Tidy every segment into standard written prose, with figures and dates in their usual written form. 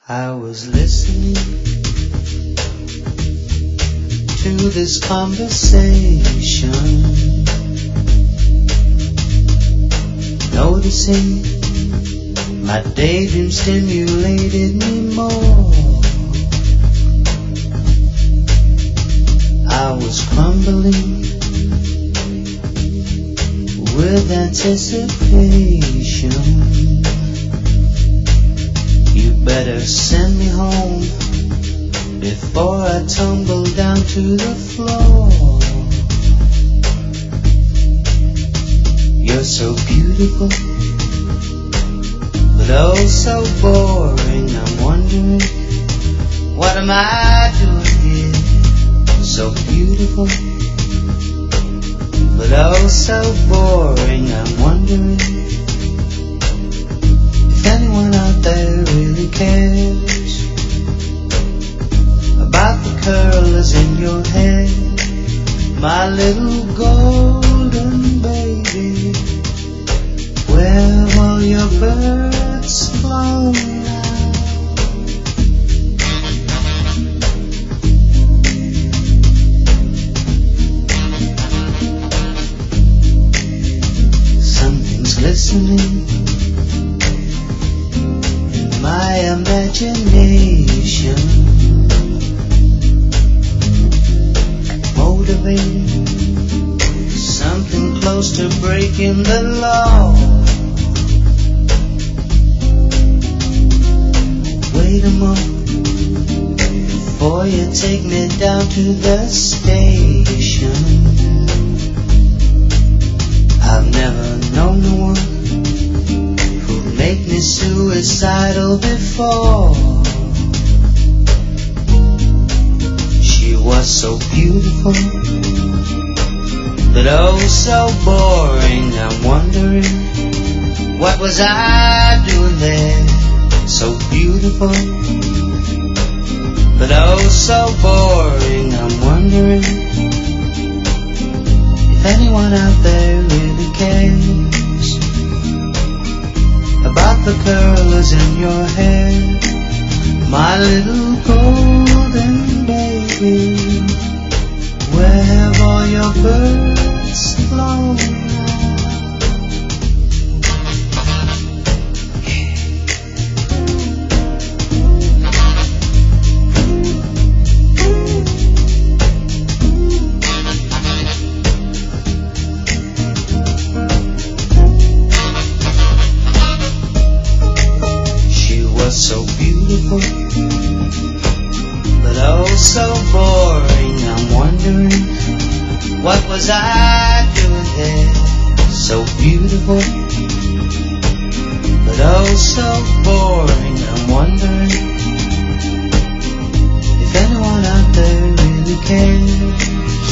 I was listening to this conversation, noticing my daydream stimulated me more. I was crumbling with anticipation. You better send me home before I tumble down to the floor. You're so beautiful, but oh so boring. I'm wondering, what am I doing here? So beautiful, but oh so boring. I'm wondering if anyone out there really cares about the curlers in your hair, my little golden baby. Where have all your birds flown now? Something's listening in my imagination, motivating something close to breaking the law. Wait a moment before you take me down to the station. I've never known no one who'd make me suicidal before. She was so beautiful, but oh so boring. I'm wondering, what was I doing there? So beautiful, but oh so boring. I'm wondering if anyone out there really cares about the curlers in your hair, my little golden baby. Where have all your birds flown now? So beautiful, but oh so boring. I'm wondering, what was I doing there? So beautiful, but oh so boring. I'm wondering if anyone out there really cares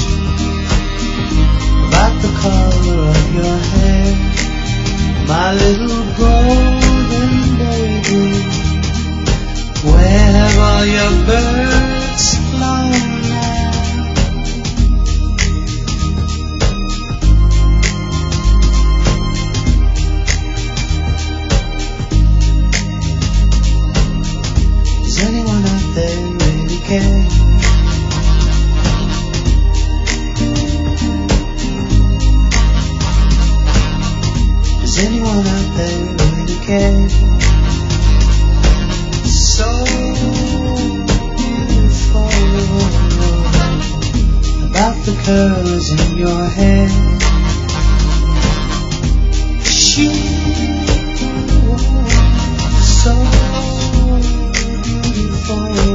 about the color of your hair, my little golden baby. Where have all your birds flown now? Does anyone out there really care? Does anyone out there really care? So beautiful, about the curls in your hair. She was so beautiful.